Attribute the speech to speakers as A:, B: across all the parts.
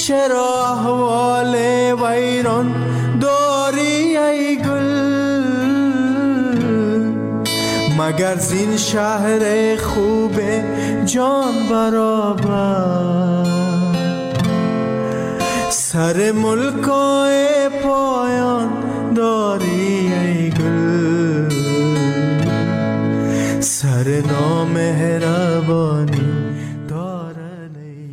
A: چرا احوال ویران داری ای گل؟ مگر زین شهر خوب جان برابر سر ملکای پایان داری ای گل؟ سر نامهربانی دارن ای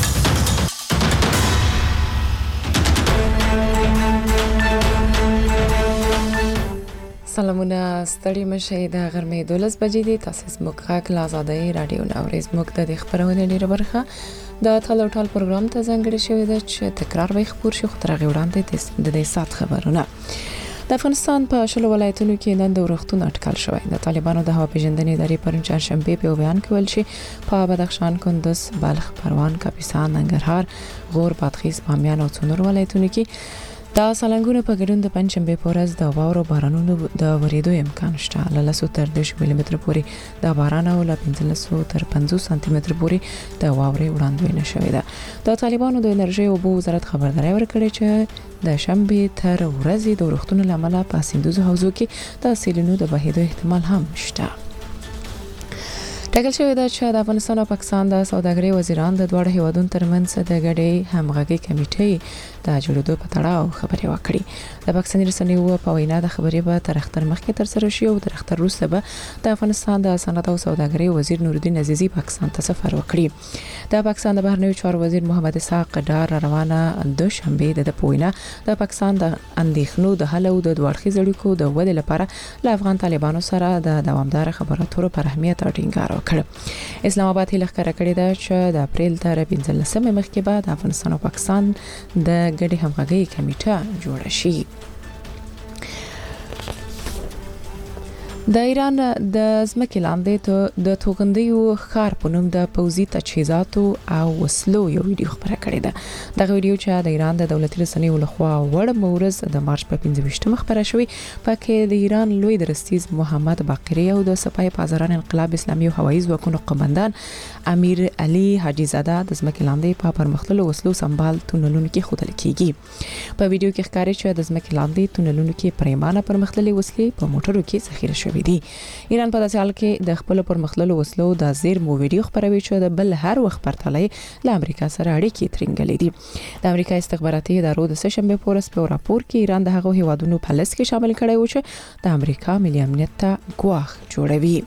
B: سلامونه ستړي مشه د غرمې 12 بجې دي. تاسو زموږ غږ له آزادۍ رادیو نو زموږ د خبرونې ډیره برخه د ټال ټال پروګرام ته ځانګړی شوی دی چې تکرار به خبر شي خو تر غوړاندې د دې سات خبرونه. د افغانستان په شلو ولایتونو کې نن د ورښتونو اټکل شوی. د طالبانو د هوا پیژندنې ادارې پرون چهارشنبه په بیان کې ویل چې په بدخشان، کندوز، بلخ، پروان، کاپیسا، ننګرهار، غور، بادغیس، بامیان او څو نور ولایتونو کې دا سالنګونه په ګډون د پنځشنبه په ورځ د واورو بارانونو د ورېدو امکان شته. له 100 تر 200 ملي متر پورې د باران او له 1500 تر 50 سانتي متر پورې د واورې وړاندوینه شوې ده. د طالبانو د انرژي او اوبو وزارت خبرداري ورکړې چې د شنبه تر ورځې د ورښتونو لامل په سیندوزو حوزو کې د سیلونو د بهیدو احتمال هم شته. ټاکل شوی دی چې د افغانستان او پاکستان د سوداګرۍ وزیران د دوه هیوادونو ترمنځ د غړي همغږي کمیټې د جوړېدو په تړاو خبرې وکړي. د پاکستاني رسنیو په وینا د خبرې به تر اختر مخکې تر سره شي او تر اختر وروسته به د افغانستان د صنعت او سوداګرۍ وزیر نورالدین عزیزی پاکستان ته سفر وکړي. د پاکستان د بهرنیو چارو وزیر محمد اسحاق ډار روانه دوشنبه د پوینا د پاکستان د اندېښنو د حل او د دوړخي اړیکو د ودې لپاره له افغان طالبانو سره د دوامدار خبرو اترو پر اهمیت ټینګار وکړ. اسلام آباد هیله ښکاره کړې ده چې د اپریل تر 15 مخکې به د افغانستان او پاکستان د ګډي همغږي کمیټه جوړه شي. د ایران د ځمکې لاندې د توغندیو ښار په نوم د پوځي تجهیزاتو او وسلو یو ویډیو خبره کړې ده. دغه ویډیو چې د ایران د دولتي رسنیو لخوا وړ مورز د مارچ په 15 خبره شوې پکې د ایران لوی درستیز محمد باقری او د سپاه پاسداران انقلاب اسلامي او هوایي ځواکونو قومندان امیر علي حاجي زاده د ځمکې لاندې په پرمختللو وسلو سمبال تونلونو کې خودل کیږي. په ویډیو کې ښکاري چې د ځمکې لاندې تونلونو کې پریمانه پرمختللي وسلې په موټرو کې ذخیره شوي دي. ایران په داسې حال کې د خپل پرمختللو وسلو د زیرمو ویډیو خبروي چې د بل هر وخت پرتله له امریکا سره اړیکې ترنګلې دي. د امریکا استخباراتي ادارو د سهشنبه په ورځ په راپور کې ایران د هغو هیوادونو په لست کې شامل کړی و چې د امریکا ملي امنیت ته ګواښ جوړوي.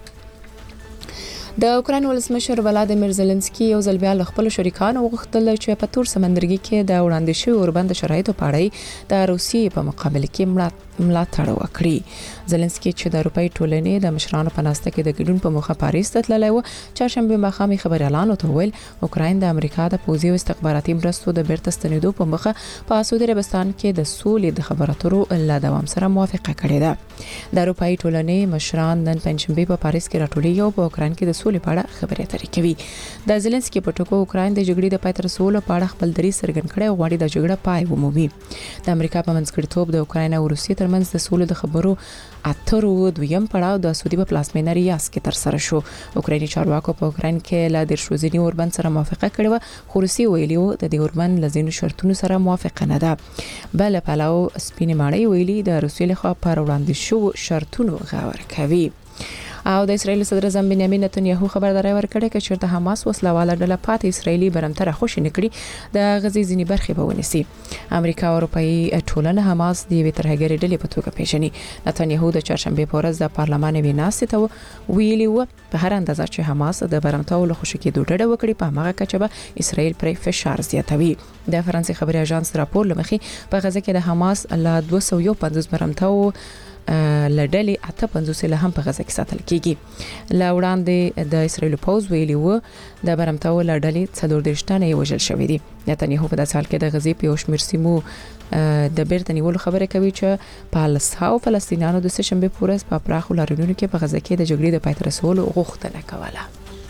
B: د اوکراین ولسمشر ولادیمیر زيلنسکي یو ځل بیا خپل شریکانو وغوښتل چې په تور سمندرګي کې د وړاندې شوی اوربند شرایطو په اړه د روسیې په مقابل کې ملاتړ وکړي. زيلنسکي چې د اروپאי ټولنې د مشرانو په ناسته کې د ګډون په موخه پاریس ته تللی و چهارشنبه ماښام خبر اعلان وکړ اوکراین د امریکا د پوځي او استخباراتي مرستو د بیرته ستنېدو په مخه په سعودي عربستان کې د سولې د خبرو اترو له دوام سره موافقه کړې ده. د اروپאי ټولنې مشران نن پنځشنبه په پاریس کې راټولېږي او په اوکراین کې د سولې په اړه خبرې اترې کوي. د زيلنسکي په ټکو اوکراین د جګړې د پای ته رسولو په اړه خپل دریځ څرګند کړی او غواړي د جګړې پای ومومي. د امریکا په منځګړیتوب د اوکراین او روسیې ترمنځ د سولې د خبرو اترو دویم پړاو د سعودي په پلازمینه ریاض کې تر سره شو. اوکرایني چارواکو په اوکراین کې له 10 اوربند سره موافقه کړې و خو روسیې ویلي و د دې اوربند لزینو شرطونو سره موافقه نه ده. بل پلاو سپینې ماړی ویلي د روسیې لخوا پر وړاندې شو شرطونو غور کوي. او د اسرایل صدر اعظم بنیامین نتنیاهو خبرداري ورکړه چې چیرته حماس وسلواله ډله پاتې اسرایلی برمتره خوشی نکړي د غزې ځینی برخې به ونیسي. امریکا او اروپאי ټولنه حماس د یوې ترهګرې ډلې په توګه پیژني. نتنیاهو د چهارشنبه په ورځ د پارلمان ویناستې ته ویلي و په هر اندازه چې حماس د برمتاو له خوشی کېدو ډډه وکړي په هغه کچه به اسرایل پر فشار زیاتوي. د فرانسې خبري اژانس راپور لمخې په غزه کې د حماس له 250 برمتاو لړډلې 58 له هم په غزه کې ساتل کیږي. لا وړاندې د اسرایل پوز ویلي و د برمتاو لړډلې 34 تنه وژل شوې دي. نتنیاهو په داسې حال کې د غزې په شمیر سیمو د بیرته نیولو خبره کوي چې پالستاو فلسطینیانو د سهشنبه په ورځ په پراخو لارونو کې په غزه کې د جګړې د پای ته رسولو غوښتنه کوله.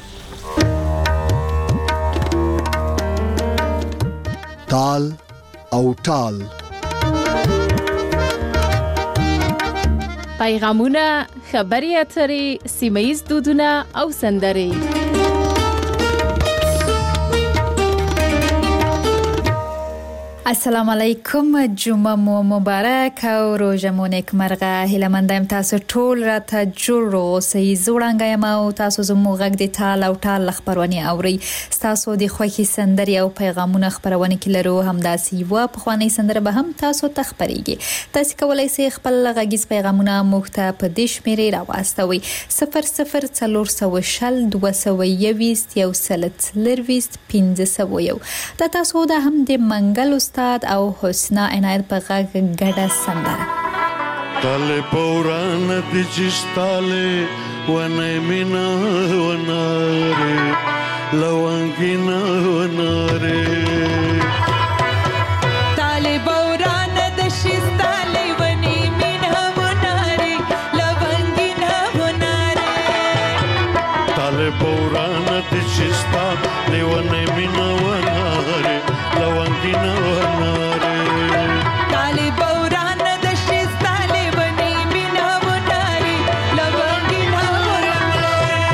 C: تال او ټال
D: پیغامونه، خبري اترې، سیمه‌ییز دودونه او سندرې.
E: السلام علیکم، جمعه مو مبارک او روزه مو نیکمرغه. هیله مندم تاسو ټول راته جوړ اوسئ. زوړنګ یم او تاسو زموږ غږ د ټال او ټال خبرونه اوري. تاسو د خوښي سندري او پیغامونه خبرونه کې لرو، همداسې یو په خواني سندره به هم تاسو ته خبريږي. تاسو کولای شئ خپل غږیز پیغامونه موږ ته په دې شمیرې راوستوي: 0040 220 1500. دا تاسو د هم د منګل استاد او حسنا عنایت په غږ ګډه سندره.
F: تاله پوران د چستاله ونه مینا وناره لوانګینا وناره
G: تاله پوران د چستاله ونه مینا وناره لوانګینا وناره
F: تاله پوران د چستاله ونه مینا وناره لوانګینا وناره
G: تاله پوران د چستاله ونه مینا وناره لوانګینا وناره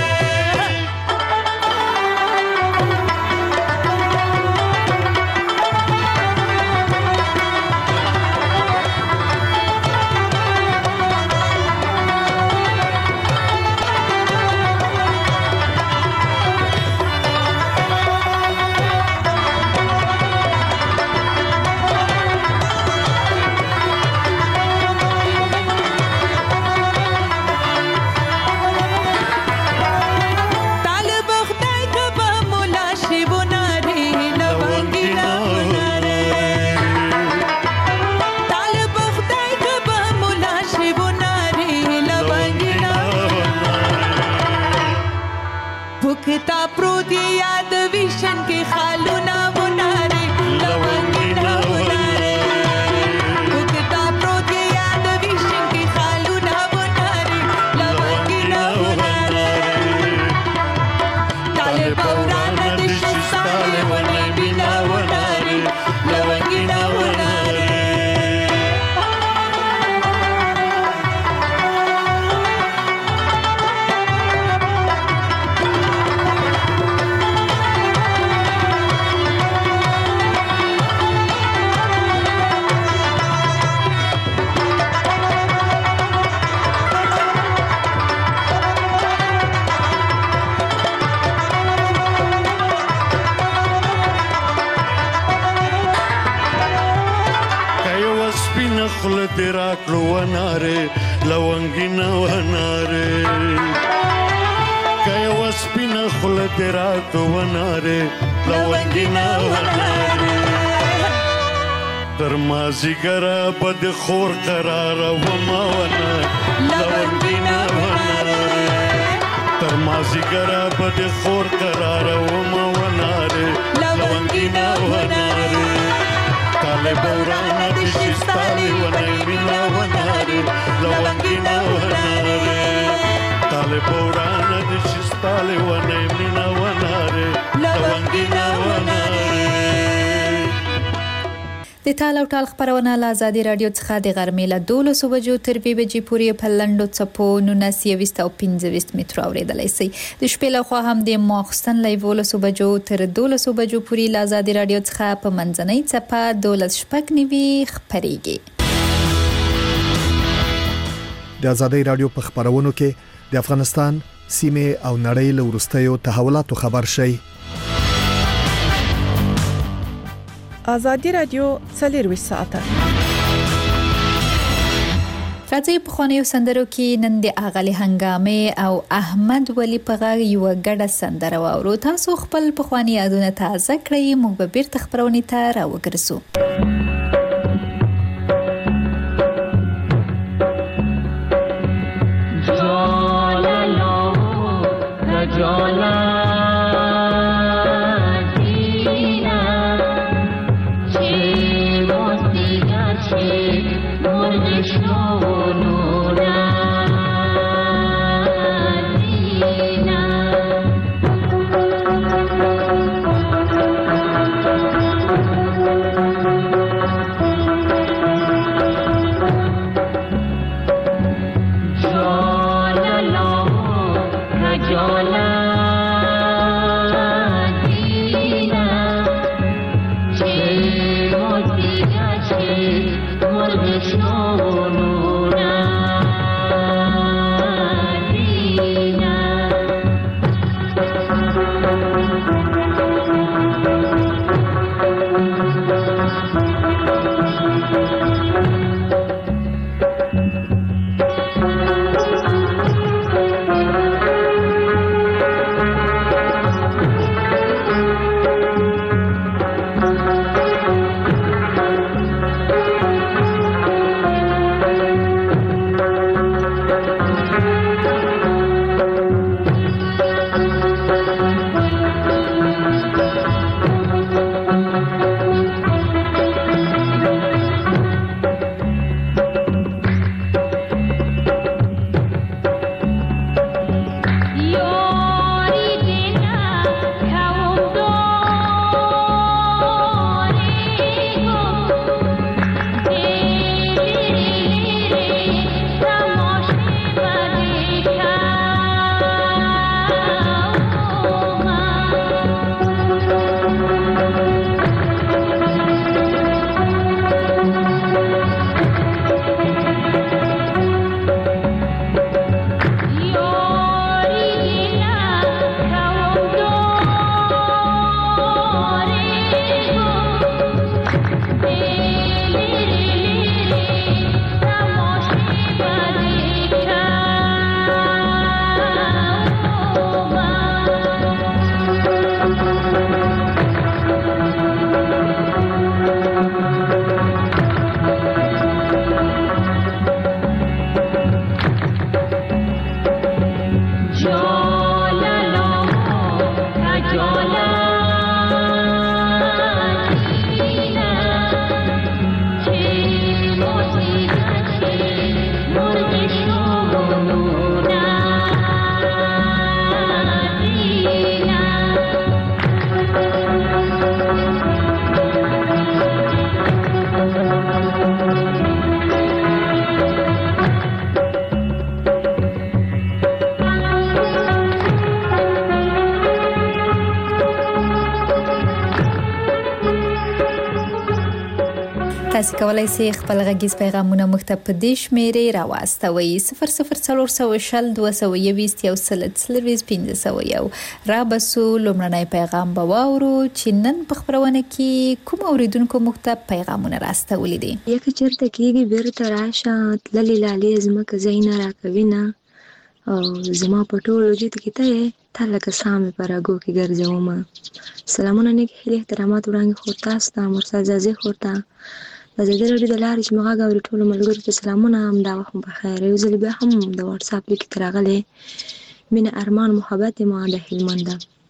G: بوکتا پروتی یاد ویشن کی خالونا وناره لوانگینا وناره بوکتا پروتی یاد ویشن کی خالونا وناره لوانگینا وناره تاله پورانا دشتاله ونه بینا وناره لوانگینا وناره
F: خل تیرا کړو وناره لوانګینا وناره کای وسپینا خل تیرا کړو وناره لوانګینا وناره تر مازی ګرا بد خور قرار و ما ونه لوانګینا وناره تر مازی ګرا بد خور قرار و ما وناره لوانګینا وناره تاله بورانا د شستاله ونه مینا وناره لوانګینا وناره تاله بورانا د شستاله ونه مینا وناره لوانګینا وناره.
E: د ټال او ټال خبرونه له آزادي رادیو څخه د غرمې له 12 بجو تر 2 بجې پورې په لنډو څپو 19 او 15 مترو اوریدلای شئ. د شپې له خوا هم د ماخستن له 12 بجو تر 12 بجو پورې له آزادي رادیو څخه په منځنۍ څپه 12:09 خبريږي.
C: د آزادي رادیو په خبرونو کې د افغانستان سیمه او نړۍ له وروستیو تحولاتو خبر شي.
H: آزادي رادیو 24 ساعته.
E: راځي په خوانیو سندرو کې نن د اغلی هنګامه او احمد ولی په غږ یو ګډه سندره واورو. تاسو خپل په خواني یادونه تازه کړئ، موږ به بیرته خبرونه ته راوګرځو. تاسو کولای شئ خپل غږیز پیغامونه موږ ته په دې شمیرې راواستوئ 00420211501 را بسو لومړنی پیغام به واورو چې نن په خبرونه کې کوم اوریدونکو موږ ته پیغامونه راستولي دي.
I: یک چرته کېږي بیرته راشه تللې لالې زمکه زینا راکوي نه او زما په ټولو جیت کې ته لکه سامې پر اګو کې ګرځوم. سلامونه نیک هیله احترامات وړاندې خو تاسو ته مرسا ځازي خورته د زړه لري د لارې چې مغا غوړي ټول ملګرو ته سلامونه هم دا وخت په خیر یو ځل بیا هم د واتس اپ لیک ترغلې مینه ارمان محبت ما د هلمند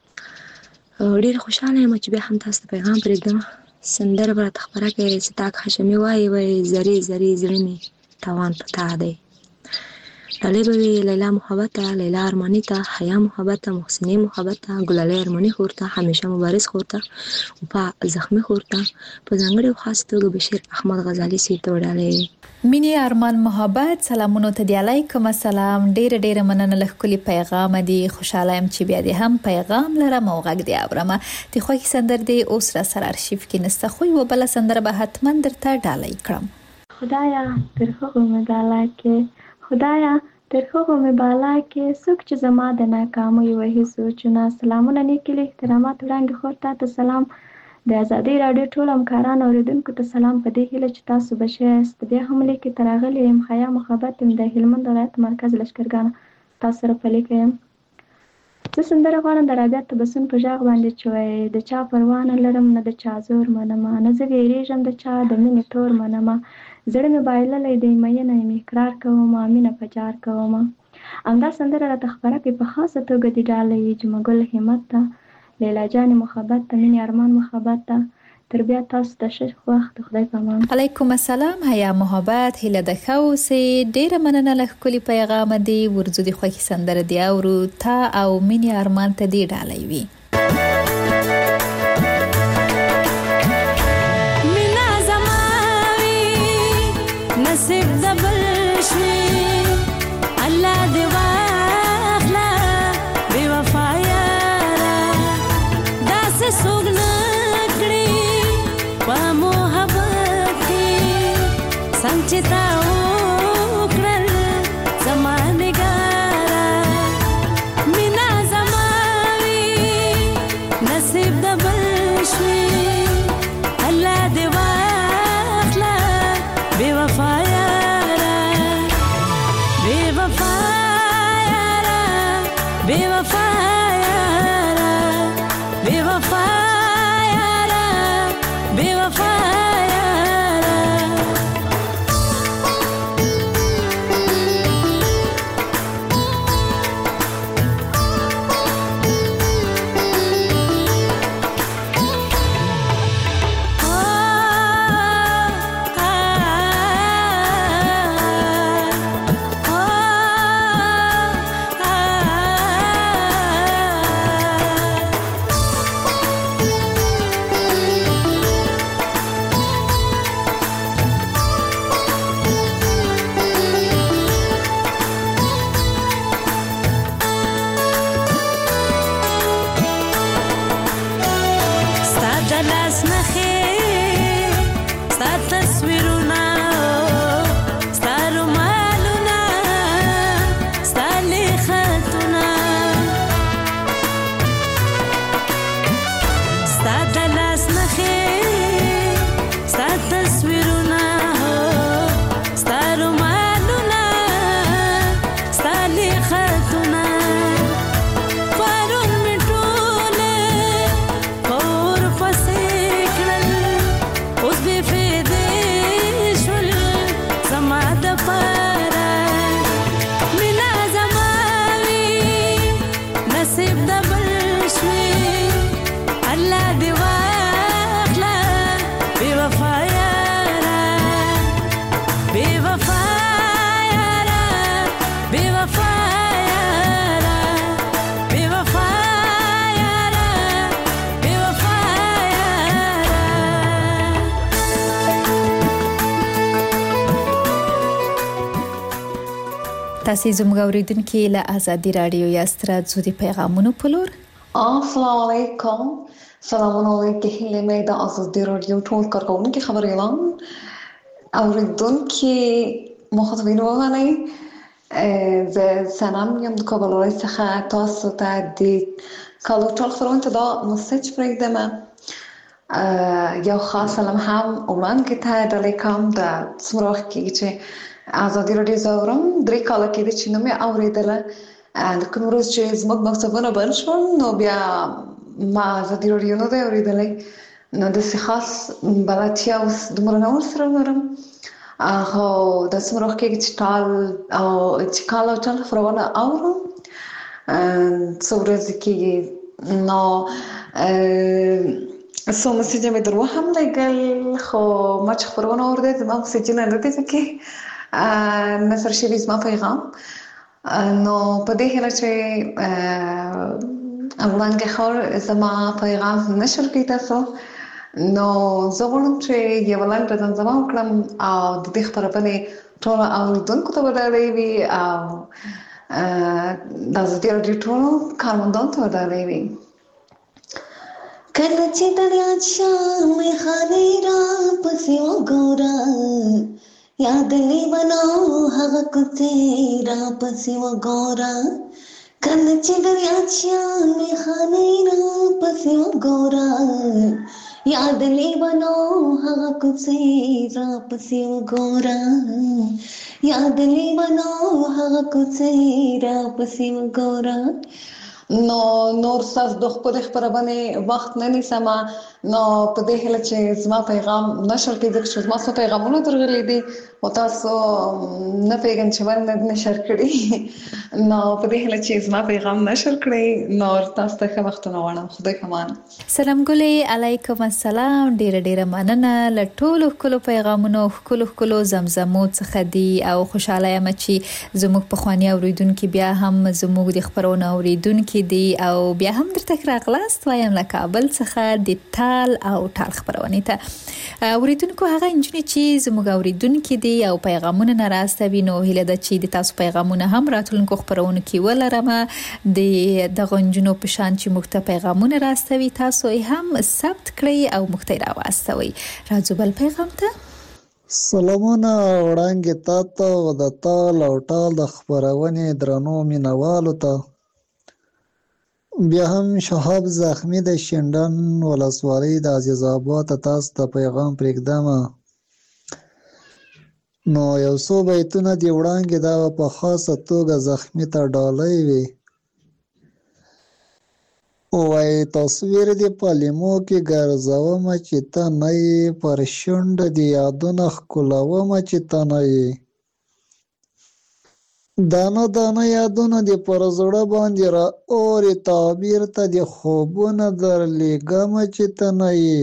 I: ډیر خوشاله یم چې بیا هم تاسو ته پیغام پرېږدم. سندره بر تخبره کې ستاک هاشمي وای زری زری زړه توان پتا دی طالبوي لیلا محبت لیلا ارمانی ته حیا محبت محسنی محبت ګلالي ارمانی خورته همیشه مبارز خورته او په زخمی خورته په ځانګړي خاص توګه بشیر احمد غزالی سي ته وړاندې
E: مینی ارمان محبت سلامونه ته دی علیکم السلام ډیر مننه لکلی پیغام دی خوشاله يم چې بیا دې هم پیغام لرم او غږ دی اورم ته خو سندر دی اوس را سره ارشیف کې نسته خو و بل سندر به حتما درته ډالۍ کړم. خدایا تر هغه مداله کې خدایا تر هغه مبالا کې څوک چې زما د ناکامۍ وهي سوچونه. سلامونه نیکلی احترامات وړاندې خورته ته سلام د ازادي رادیو ټول همکاران اوریدونکو ته سلام په دې هیله چې تاسو بشئ بیا هم لیکي ترغلې يم حیا محبت د هلمند ولایت مرکز لشکرګان تاسو سره په لیکم. زه سندره غواړم د رابعه تبسم په ژغ باندې چې د چا پروانه لرم نه د چا زور منم نه زه ویریږم د چا د مینې تور منم زړه مې بایللې دی مینه مې اقرار کوم مینه پجار کوم. همدا سندره را تخبره کې په خاصه توګه دی ډالۍ جمګل همت ته لیلا جان محبت ته مینې ارمان محبت ته تر بیا تاسو ته ښه وخت خدای پامان. علیکم السلام حیا محبت هله د خوسه ډیر مننه لکلی پیغام دی ورزو دی خوښي سندره دی او تا او مینې ارمان ته دی ډالۍ وی. نصیب د بلشنی الله دی واخلا بی وفا یارا داس سوګ نکړي په محبت
J: سنچتا وکړل زمانه ګارا مینا زماوي نصیب د بلشوي الله دې واخلا بے وفا یارا بے وفا یارا بے وفا یارا بے وفا یارا بے وفا تاسو زموږ اوریدونکو له آزادي رادیو یاسترا زودي پیغامونو په لور.
K: السلام علیکم. سلامونه علیکم له د آزادي رادیو ټول کارکونکو خبر اعلان اوریدونکو مخاطبین وغنی ز سلام یم د کابل څخه تاسو ته د کالو ټول فرونت دا مسج پرېږدم. یو خاص سلام هم وړاندې ته د لیکم د سمراخ کې چې آزادي رادیو زورم درې کاله کې چې نو مې اوریدله د کوم روز چې زموږ مکتبونه بند شول نو بیا ما آزادي رادیو نه دی اوریدلی نو داسې خاص بلدتیا اوس دومره نه ورسره لرم خو داسې مې روح کېږي چې کال او ټال خپرونه اورم څو ورځې کېږي نو څو مسیجه مې در وهم لګل خو ما چې خپرونه اورده زما مسیجونه نه دي پکې نصر شوي زما پیغام نو په دې هیله چې وړاندې خور زما پیغام نشر کړي تاسو نو زه غواړم چې یو لنډه زمزمه وکړم او د دې خپرونې ټولو اوریدونکو ته ودرې وي او د آزادي رادیو ټولو کارمندانو ته ودرې وي.
L: کله چې دریاچه میخانې را پسې وګوره یاد لیونو هغه کوڅې را پسې وګوره کله چې دریاچه میخانې را پسې وګوره یاد لیونو هغه کوڅې را پسې وګوره یاد لیونو هغه کوڅې را پسې وګوره.
K: نو نور ساس د خپل خبرونه وخت نه نیسم نو په دې هله چې زما پیغام نشر کړي چې زما څو پیغامونه درغلي دي او تاسو نه پیغام چې ورنه نشر کړي نو په دې هله چې زما پیغام نشر کړي نو تاسو ته وختونه وړم. خدای پامان.
E: سلام ګلې علیکم السلام. ډیره مننه له ټولو کلو پیغامونو کلو زمزمو څخه دي او خوشاله یم چې زموږ په خواني اوریدونکو بیا هم زموږ د خبرونه اوریدونکو دي او بیا هم درته راغلاست وایم له کابل څخه د تال او ټال خبرونه ته اوریدونکو هغه انجنې چې زموږ اوریدونکو دي او پیغامونه ناراستوي نو هیله ده چې د تاسو پیغامونه هم راتلونکو خبرونه کې ولرم د غنجونو په شان چې موږ ته پیغامونه راستوي تاسو هم ثبت کړئ او موږ ته راوستوي. راځو بل پیغام ته.
M: سلامونه وړانګې تا ته او د تال او ټال د خپرونې درنو مینوالو ته. بیا هم شهاب زخمی د شینډن ولسوالۍ د عزیز آباد ته تاسو ته پیغام پرېږدمه. نو یو څو بیتونه دې وړانګې دا په خاصه توګه زخمی ته ډالۍ وي. وای تصویر دې په لیمو کې ګرځومه چې ته نه یې، پر شونډه دې یادونه ښکلومه چې ته نه یې، دانه دانه یادونه دې پر زړه باندې را اورې، تعبیر ته دې خوبونه درلیږمه چې ته نه یې،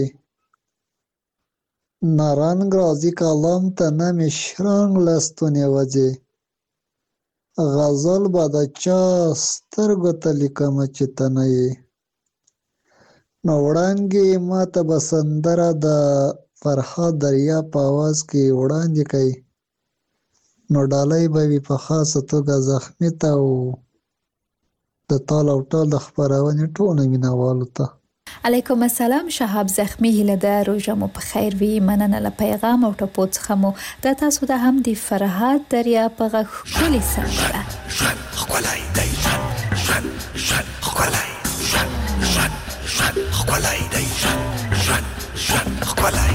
M: نه رنګ راځي کلام ته نه مې شرنګ له ستونې وځې، غزل به د چا سترګو ته لیکمه چې ته نه یې. نو وړانګې ما ته به سندره د فرهاد دریاب په اواز کې وړاندې کوي. نو ډالۍ به وي په خاصه توګه زخمي ته او د تال او ټال د خپرونې ټولو مینوالو ته.
J: علیکم السلام شهاب زخمی، هیله ده روژه مو په خیر وي. مننه له پیغام او ټپو څخه مو د تاسو د هم د فرهاد دریاب په غږ ښکلې سندره
N: ښکلی دی ژوند ژوند ژوند ښکلی ژوند ژوند ژوند ښکلی دی ژوند ژوند ژوند ښکلی.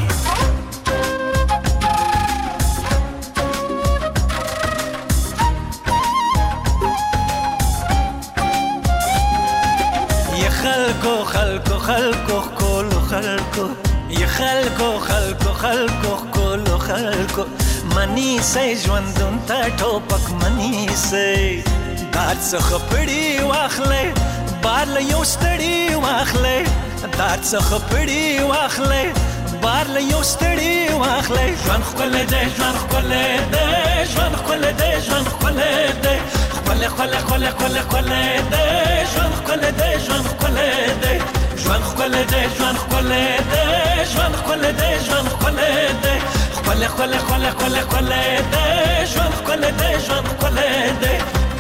A: خلکو خلکو خلکو ښکلو خلکو، یا خلکو خلکو خلکو ښکلو خلکو، منیسئ ژوندون ته ټوپک منیسئ، دار څخه پړي واخلئ، بار له یو ستړي واخلئ، دار څخه پړي واخلئ، بار له یو ستړي واخلئ. ژوند ښکلی دی ژوند ښکلی دی ژوند ښکلی دی ژوند ښکلی دی ښکلی ښکلی ښکلی ښکلی ښکلی دی ژوند ښکلی دی ژوند ښکلی دی ژوند ښکلی دی ژوند ښکلی دی ژوند ښکلی دی ژوند ښکلی دی ښکلی ښکلی ښکلی ښکلی ښکلی دی ژوند ښکلی دی ژوند ښکلی دی.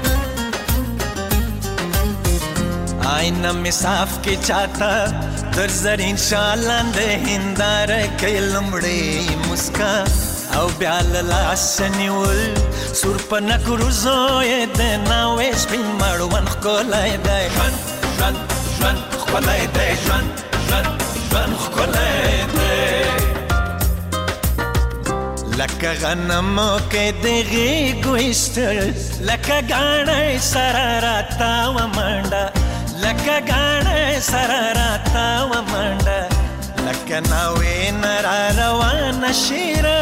A: آینه می صاف کې چاته در زرین شالاندې هنداره کوي لمړی مسکا او بیا له لاسه نیول سور په نکرو زوی د ناوې سپین مړوند ښکلی دی ژوند ژوند ژوند ښکلی دی ژوند ژوند ژوند ښکلی دی. لکه غنمو کې د غېږو ایستل، لکه ګاڼۍ سره راتاوه منډه، لکه ګاڼۍ سره راتاوه منډه، لکه ناوې نه را روانه شیره،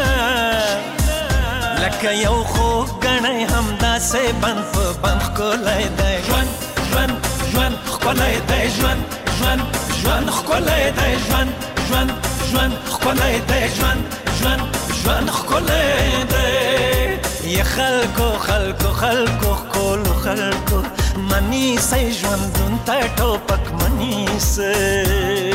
A: لکه یو خوږ ګڼۍ همداسې بند په بند ښکلی دی ژوند ژوند ژوند ښکلی دی ژوند ژوند ژوند ښکلی دی ژوند ژوند ژوند ښکلی دی ژوند ژوند ژوند ښکلی دی. یا خلکو خلکو خلکو ښکلو خلکو، منیسئ ژوندون ته ټوپک منیسئ.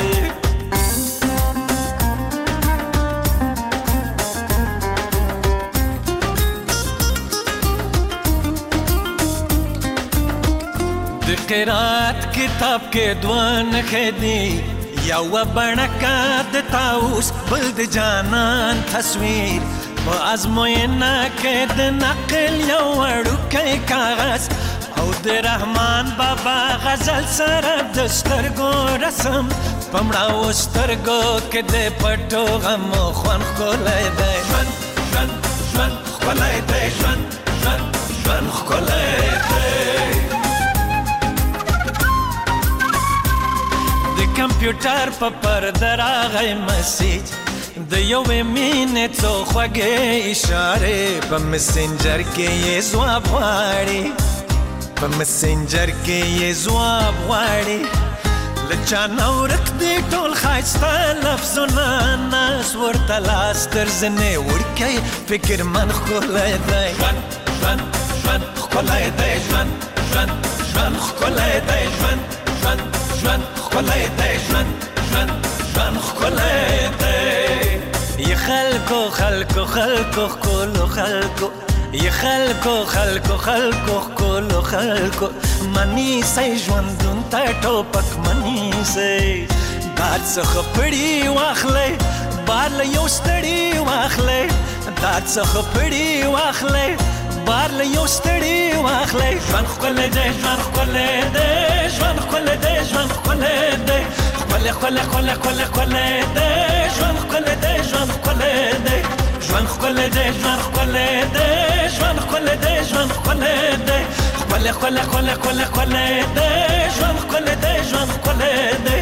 A: د قرات کتاب کې دوه نښې دي، یوه بڼکه د طاووس بل د جانان تصویر، په ازموینه کې د نقل یو وړوکی کاغذ او د رحمان بابا غزل سره د سترګو رسم، په مړاوو سترګو کې د پټو غمو خوند ښکلی دی ژوند ژوند ژوند ښکلی دی ژوند ژوند ژوند ښکلی دی. د کمپیوټر په پرده راغی مسیج، د یوې مینې څو خوږې اشارې، په مسنجر کې یې ځواب غواړي، په مسنجر کې یې ځواب غواړي، له چا نه ورک دي ټول ښایسته لفظونه، ناز ورته لاس تر زنې وړکی فکر من ښکلی دی ژوند ژوند ژوند ښکلی دی ژوند ژوند ژوند ښکلی دی ژوند ژوند ژوند ښکلی دی ژوند ژوند ژوند ښکلی دی. یا خلکو خلکو خلکو ښکلو خلکو، یا خلکو خلکو خلکو ښکلو خلکو، منیسئ ژوندون ته ټوپک منیسئ، بار څخه پړي واخلئ، بار له یو ستړي واخلئ، دا څخه پړی واخلې بار له یو ستړي واخلې ژوند ښکلی دی ژوند ښکلی دی ژوند ښکلی دی ژوند ښکلی دی ښکلی ښکلی ښکلی ښکلی ښکلی دی ژوند ښکلی دی ژوند ښکلی دی ژوند ښکلی دی ژوند ښکلی دی ژوند ښکلی دی ژوند ښکلی دی ښکلی ښکلی ښکلی ښکلی ښکلی دی ژوند ښکلی دی ژوند ښکلی دی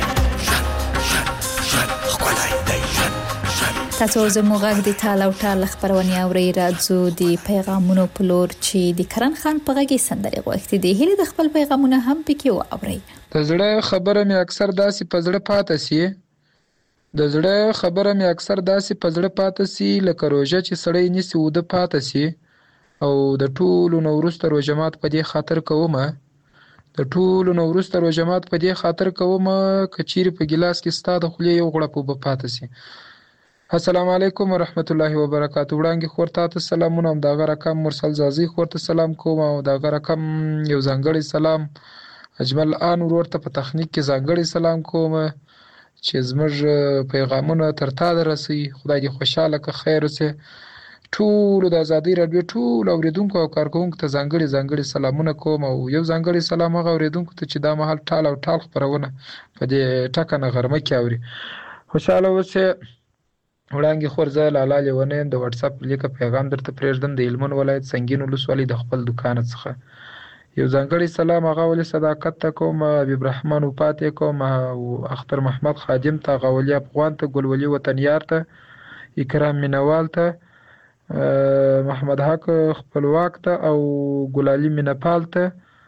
J: تاسو زموږ غږ د ټال او ټال خبرونه اوري راځو د پیغامونو په لور چې د کرن خان په غږی سندري غوښتي دي هله د خپل پیغامونه هم پکې و اوري
O: د زړه خبره مې اکثر داسې په زړه پاتې سي د زړه خبره مې اکثر داسې په زړه پاتې سي لکه روژه چې سړی نسی وده پاتې سي او د ټولو نو وروسته روژه مات په دې خاطر کومه د ټولو نو وروسته روژه مات په دې خاطر کومه کچيري په ګلاس کې ستاده خولې یو غړپ وب پاتې سي السلام علیکم ورحمت الله وبرکاتہ وړاندې خورته ته سلامونه هم دا غره کم مرسل زازي خورته سلام کوم او دا غره کم یو ځانګړی سلام اجمل ان ورته په تخنیک کې ځانګړی سلام کوم چې زموږ پیغامونه تر تا درسي خدای دې خوشاله که خیر وسه ټول د ازادي رادیو ټول اوریدونکو او کارکونکو ته ځانګړي سلامونه کوم او یو ځانګړي سلام هغه اوریدونکو ته چې دا مهال ټال او ټال خبرونه په دې ټکنه غرمه کې اوري خوشاله وسه وړاندې خورزه لاله لیونه د واتس اپ لیک پیغام درته پرېږدم د هلمند ولایت سنگین ولسوالۍ د خپل دکان څخه یو ځانګړي سلام هغه ولې صداقت ته کوم حبیب رحمان وپاتې کوم او اختر محمد خادم ته غولي افغان ته ګلولي وطنیار ته اکرام مینوال ته محمد حق خپلواک ته او ګلالي مینپال ته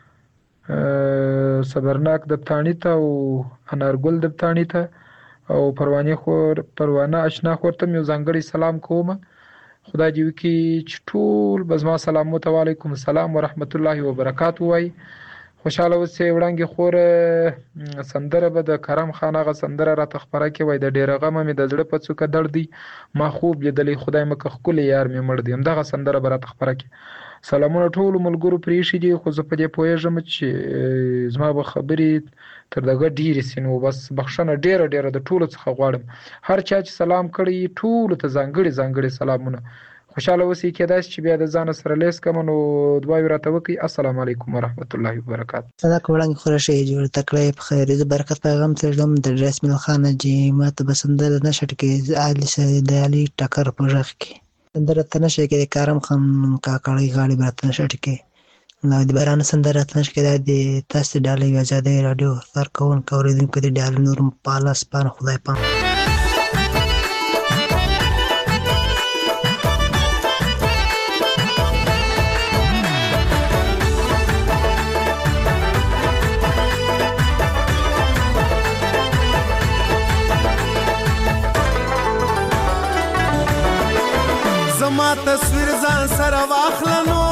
O: صبرناک دبتانی ته او انارګل دبتانی ته او پروانه آشنا خورته یو ځانګړي سلام کوم خدای دې وکي چې ټول بزما سلام علیکم السلام ورحمت الله وبرکاتہ وای خوشاله اوسئ وړاندې خور سندره به د کرم خان غ سندره را تخبره کې وای د ډیره غم مې د زړه په څوکه دردي ما خوب لیدلې خدای مکه خپل یار مې مړ دی همدغه سندره به را تخبره کې سلامونه ټول ملګرو پریشي دي خو زه په دې پوهېږم چې زما به خبرې تر دغه ډیرې سینو بس بخښنه ډیره د ټولو څخه غواړم هر چا چې سلام کړی ټولو ته ځانګړي سلامونه خوشاله اوسئ کېدای چې بیا د ځان سره لیس کوم نو دعا راته وکړئ السلام علیکم ورحمت الله وبرکاتہ
P: صدق وړاندې خورشه جوړ تکړه په خیر د برکت پیغام ترجم د رسمي خان جی ماته بسندل نشټ کې علي سید علي ټکر پروژه کې سندره تنشه کې کرم خان کاکړی غاړي برات نشټ کې نو د باران سندره تنشه کې د تاسو ډالې آزادې رادیو سر کون کوریدونکو د ډال نور پالاس پان خدای پام
Q: زما تصویر ځان سره واخلنو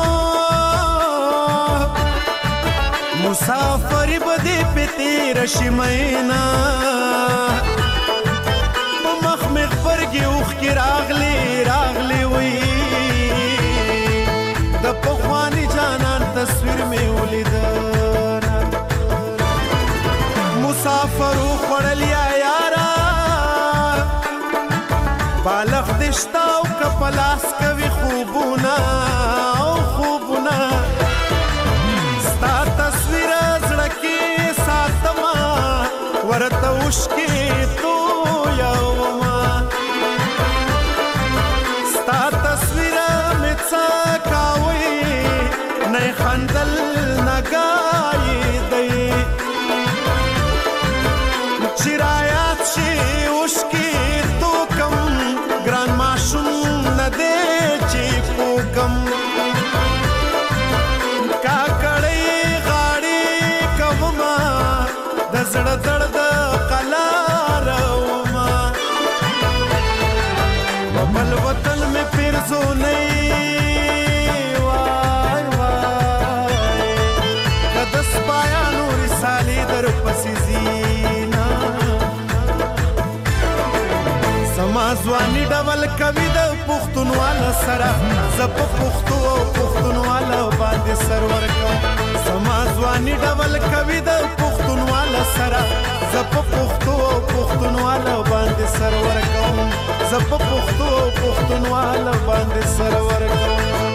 Q: مسافر بده پتی رشمینا په مخ مخ پرګي اوخ کی راغلی وی د پخوانی جانان تصویر می ولید مسافر خړل یارا بالغ دشتا او کپلاس کوي خوبونه ستا تصویر زړه کې ساتما ورته وشکې تو یوما ستا تصویر مې څه کاوي نه خندل نګای دی چرایات شي وشکې تو کم ګران ماشوم نه دی چې پوکم زړه درد قلار وما بل وطن میں پھر زو نہیں وای کدس پایا نور سالی در پسی زینا سمازوانی ډول کوي د پښتونواله سره زپ پښتونواله باندې سرور کوم سمازوانی ډول کوي د پښتونواله سره زه په پښتو پښتونواله باندې سر ورکوم زه په پښتو پښتونواله باندې سر ورکوم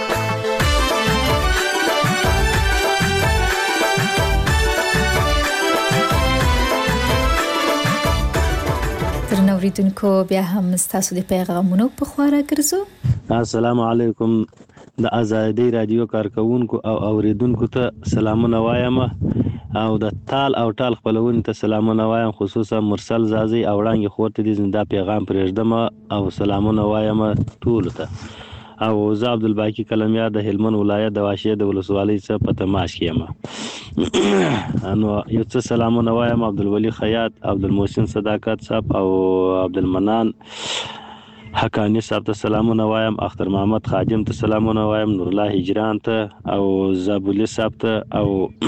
J: نوریدونکو بیا هم تاسو د پیغامونو په خواړه ګرځو.
R: السلام علیکم د آزادۍ رادیو کارکونکو او اوریدونکو ته سلامونه وایم او د ټال او ټال خپلون ته سلامونه وایم خصوصا مرسل زازي او وړاندې خورته دي زنده پیغام پرېږدم او سلامونه وایم ټول ته او زه عبدالباقی کلمیار د هلمند ولایت د واشې د ولسوالۍ څخه په تماس کې یم انو یو څه سلامونه وایم عبدالولی خیاط عبدالمحسن صداقت صاحب او عبدالمنان حقانی صاحب ته سلامونه وایم اختر محمد خادم ته سلامونه وایم نور الله هجران ته او زابولی صاحب ته او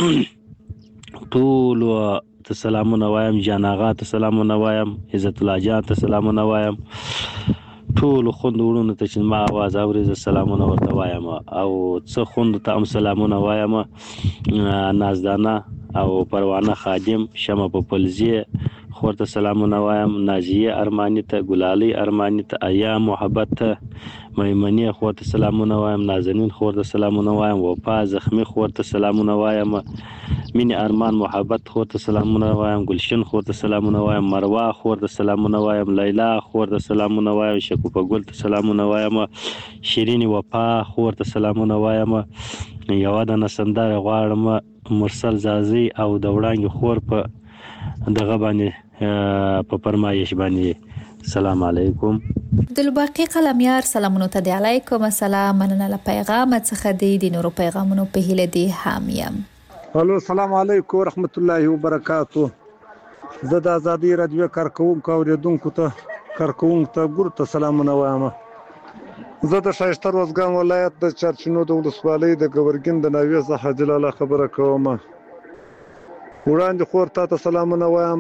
R: ټول ته سلامونه وایم جان آغا ته سلامونه وایم عزت الله جان ته سلامونه وایم ټول خوند وړونو ته چې ما आवाज اوري ز سلامونه ورته وایم او څه خوند ته هم سلامونه وایم نازدانه او پروانه خادم شمه په پلزیه خورته سلامونه وایم نازیه ارمانی ته ګلالی ارمانی ته ایا محبت ته میمنی خورته سلامونه وایم نازنین خورته سلامونه وایم وفا زخمی خورته سلامونه وایم مینی ارمان محبت خورته سلامونه وایم گلشن خورته سلامونه وایم مروه خورته سلامونه وایم لیلا خورته سلامونه وایم شکوفه ګل ته سلامونه وایم شیرین وفا خورته سلامونه وایم یو د نسندار غواړم مرسل زازي او د وړاندې خور په دغه باندې په فرمایش باندې سلام علیکم
J: عبدالباقی قلمیار سلامونو ته دی علیکم السلام مننه له پیغام څخه دی د نورو پیغامونو په هیله دی حامیم
S: الو السلام علیکم ورحمت الله وبرکاتو زه د آزادۍ رادیو کارکونکو اوریدونکو ته ګور ته سلامونه وایم زه د شایسته روزګان ولایت د چرچینو د ولسوالۍ د ګورګین د ناوې څخه جلاله خبره کوم وړاندې خور ته سلامونه وایم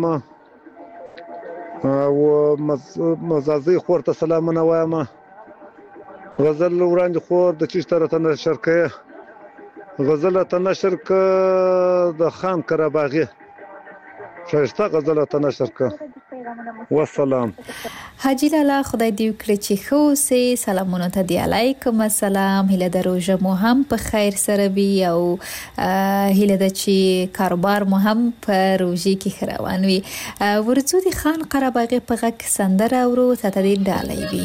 S: او مزازي خور ته سلامونه وایم غزل وړاندې خور د چشتره ته نشر کړه غزل ته نشر کړه د خان کرباغي شایسته غزل ته نشر کړه والسلام
J: حاجی لالا خدای دې وکړي چې خو سي سلامونه ته دی علیکم السلام هله د روزه مو هم په خیر سره وي او هله د چې کاروبار مو هم په روزي کې خروان وي ورڅو دي خان قرباغي په غک سندره ورو ته دې ډالې وي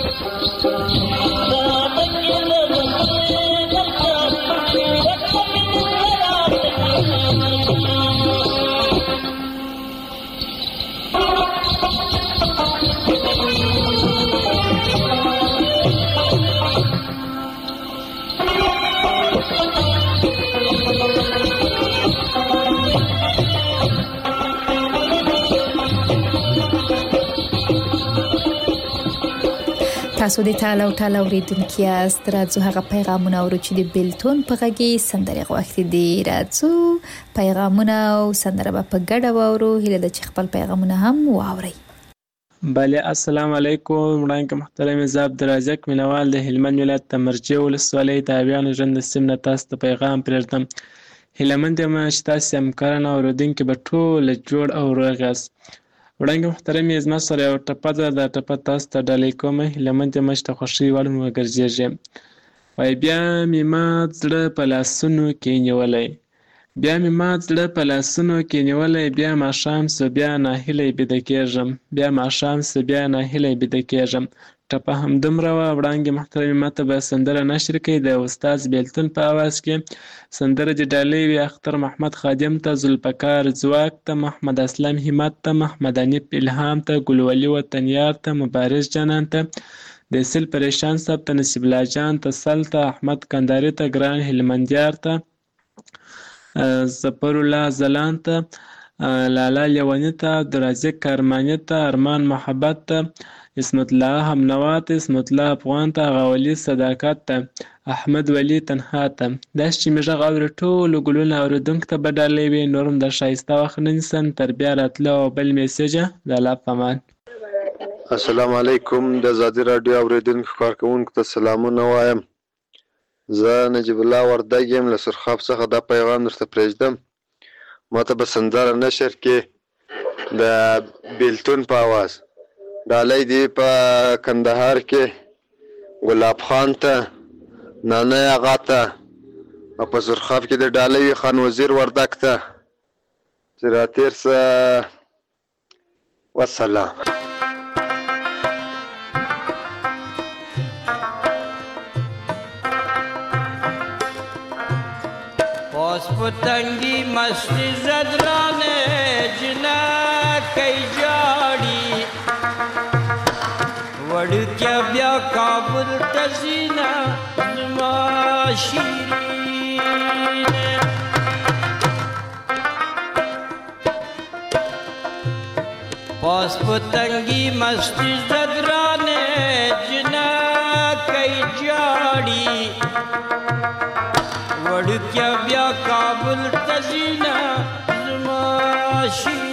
J: تاسو د ټالو اوریدونکو یاست. راځو هغه پیغامونه اورو چې د بیلتون په غږی سندره غوښتي دي. راځو پیغامونه او سندره په ګډه واورو. هیله ده چې خپل پیغامونه هم واوري.
T: بله السلام علیکم. وړاندې محترم زه عبدالرزاق مینوال د هلمند ولایت تمرچه ولسوالۍ تابعیانو ژوند سیمه تاسو ته پیغام پرېږدم. هیلمند یم چې تاسو همکاران او اوریدونکي به ټول جوړ او روغ یاست. وړاندې محترم زما سره یو ټپه ده. دا ټپه تاسو ته ډالۍ کوم. هیلمند یم چې د خوښۍ وړ مو وګرځېږي. وایي بیا مې مات زړه په لاسونو کې نیولی، بیا مې مات زړه په لاسونو کې نیولی، بیا ماښام سو بیا ناهیلی بیده کېږم، بیا ماښام سو بیا ناهیلی بیده کېږم. ټپه همدومره وه. وړاندې محترم ماته به سندره نشر کړي د استاد بیلتون په اواز کې. سندره دې ډالۍ وي اختر محمد خادم ته، ذوالفقار ځواک ته، محمد اسلم همت ته، محمد انیب الهام ته، ګلولي وطنیار ته، مبارز جانان ته، د سل پریشان صاحب ته، نصیب الله جان ته، سل ته، احمد کنداري ته، ګران هلمندیار ته، ظفر الله زلان ته، لالا لیونی ته، عبدالرزاق کارمانی ته، ارمان محبت ته، اسمت الله همنوات، اسمت الله افغان ته، غولی صداقت ته، احمد ولی تنها ته. داسې چې مې غږ اوري ټولو ګلونه اوریدونکو ته به ډالۍ وي. نور هم د ښایسته وخت نه نیسم تر بیا راتلو او بل میسیجه د الله په امان.
U: السلام علیکم. د ازادي راډیو اوریدونکو کارکوونکو ته سلامونه وایم. زه نجیب الله وردګ یم له سرخاب څخه. دا پیغام درته پرېږدم. ماته به سندره نشر کې د بیلتون په اواز. ډالۍ دی په کندهار کې ګلاب خان ته، نانه آغا ته، او په سرخاب کې د ډالۍ خان وزیر وردګ ته چې راتېر سه. والسلام.
A: پاس پتنگی مستی زدرانه جنا کئی جاڑی وڑکیا بیا کابل تزینا زما شیرین. پاس پتنگی مستی زدرانے جنا کئی جاڑی وڑکیا بیا کابل تزینا زما شیرین.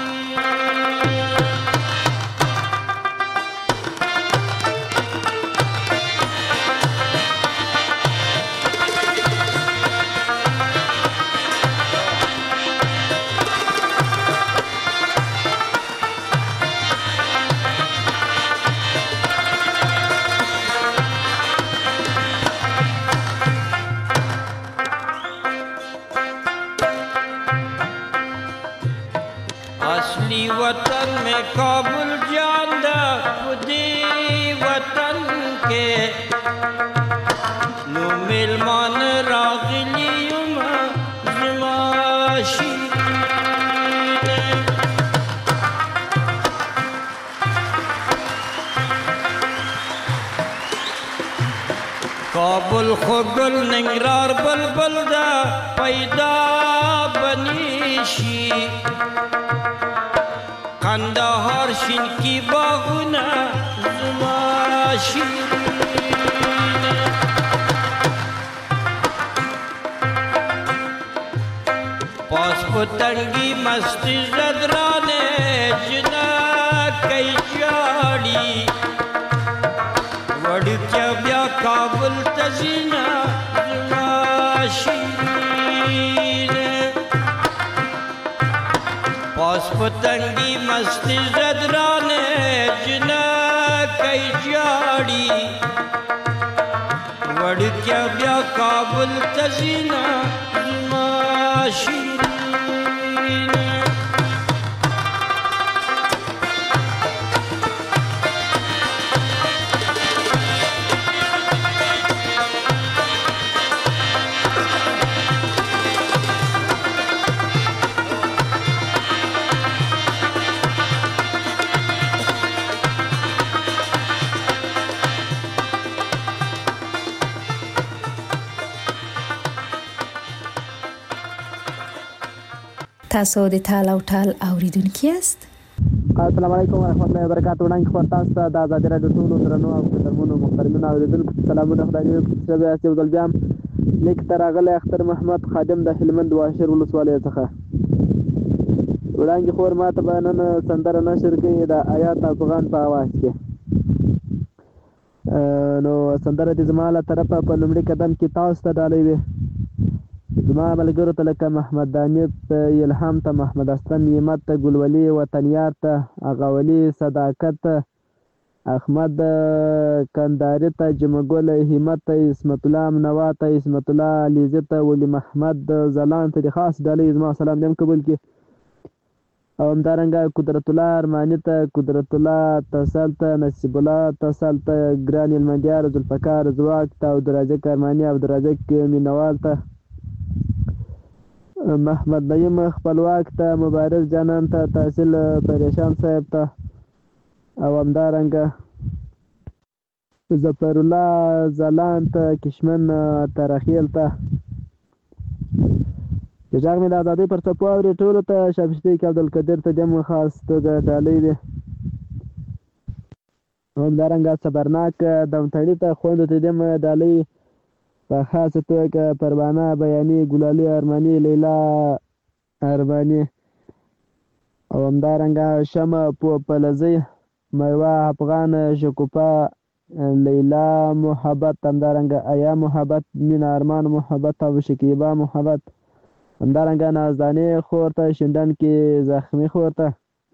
A: اصلی وطن میں کابل جاندہ خودی وطن کے نو ملمان راغلیم زما شیرین. کابل خوگل ننگرار بلبل دا پیدا بنیشی کندهار شین کی باغونه زما شیرین. پاس پتنگی مستی زدرانه جنا کئی جاڑی وڑکیا بیا کابل تزینا زما شیرین. پاس پتنگی مستی زدرانے جنا کئی جاڑی وڑکیا بیا کابل تزینا زما شیرین.
E: تاسو د تال او ټال اوریدونکو یاست.
B: السلام علیکم ورحمۃ اللہ وبرکاتہ. وړاندې خبر تاسو ته د آزادۍ راډیو ټولو درنو او محترمو محترمینو اوریدونکو سلامونه. خدای دې چې بیا یو ځل بیا لیک ته راغلی اختر محمد خادم د هلمند واشر ولسوالۍ څخه. وړاندې خبر ماته به نن سندره نشر کړي د آیات افغان په اواز کې. نو سندره دې زما له طرفه په لومړي قدم کې تاسو ته ډالۍ وي. زما ملګرو ته لکه محمد دانیت الهام ته، محمد اسلم یمت ته، ګلولي وطنیار ته، اغاولي صداقت ته، احمد کنداري ته، جمګل همت ته، اسمت الله منوا ته، اسمت الله علیزي ته، ولی محمد زلان ته خاص ډالۍ زما سلام دې قبول کړي. او همدارنګه قدرت الله ارماني ته، قدرت الله تصل ته، نصیب الله تصل ته، ګران المندیار ذوالفقار زواک ته، عبدالرزاق ارماني، عبدالرزاق مینوال ته، محمد نعیم خپلواک ته، مبارک جانان ته، تحصیل پریشان صاحب ته، او همدارنګه ظفر الله زلان ته، کشمن ترخیل ته. د جاغ مې د آزادۍ پر څپو اوري ټولو ته شابستی کې عبدالقدیر ته دم خاص توګه ډالۍ دی. همدارنګه صبرناک دمتړي ته خویندو ته دم ډالۍ په خاصه توګه پروانه بیاني، ګلالي ارماني، لیلا ارماني، او همدارنګه شمع پلزی، میوه افغان، شکوفا، لیلا محبت، همدارنګه ایا محبت، مینا ارمان محبت، او شکیبا محبت، همدارنګه نازدانې خور ته، شندن کې زخمي خور ته.